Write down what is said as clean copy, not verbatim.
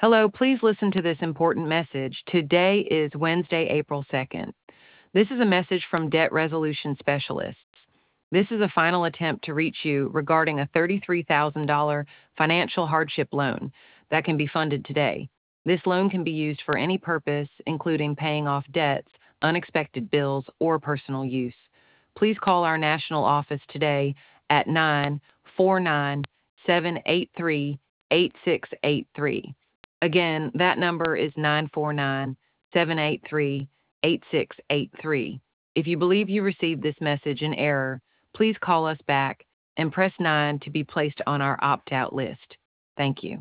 Hello, please listen to this important message. Today is Wednesday, April 2nd. This is a message from Debt Resolution Specialists. This is a final attempt to reach you regarding a $33,000 financial hardship loan that can be funded today. This loan can be used for any purpose, including paying off debts, unexpected bills, or personal use. Please call our national office today at 949 783 8683. Again, that number is 949 783 8683. If you believe you received this message in error, please call us back and press 9 to be placed on our opt-out list. Thank you.